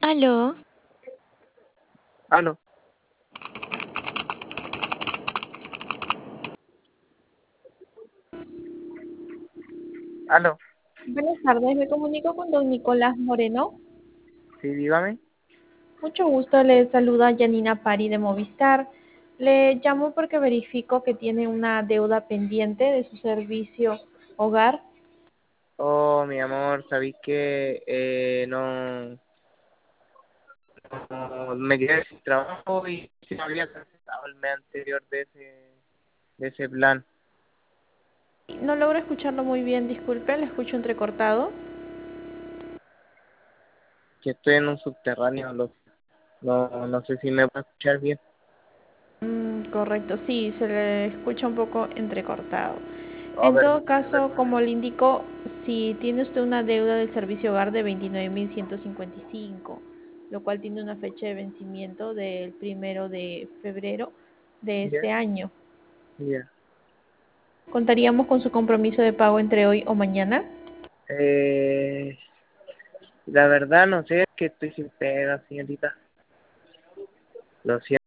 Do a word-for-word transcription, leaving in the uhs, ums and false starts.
Aló, Aló, aló, Buenas tardes, me comunico con don Nicolás Moreno. sí, dígame. Mucho gusto, le saluda Janina Pari de Movistar. Le llamo porque verifico que tiene una deuda pendiente de su servicio hogar. Oh, mi amor, sabéis que eh, no, no me quedé sin trabajo y se me había cancelado el mes anterior de ese, de ese plan. No logro escucharlo muy bien, disculpe, le escucho entrecortado. Que estoy en un subterráneo, lo- no, no sé si me va a escuchar bien. Mm, correcto, sí, se le escucha un poco entrecortado. Oh, En todo perdóname, caso, perdóname. como le indico, si tiene usted una deuda del servicio hogar de veintinueve mil ciento cincuenta y cinco, lo cual tiene una fecha de vencimiento del primero de febrero de Ya, este año. ya. ¿Contaríamos con su compromiso de pago entre hoy o mañana? Eh, la verdad no sé, es que estoy sin pega, señorita. Lo siento.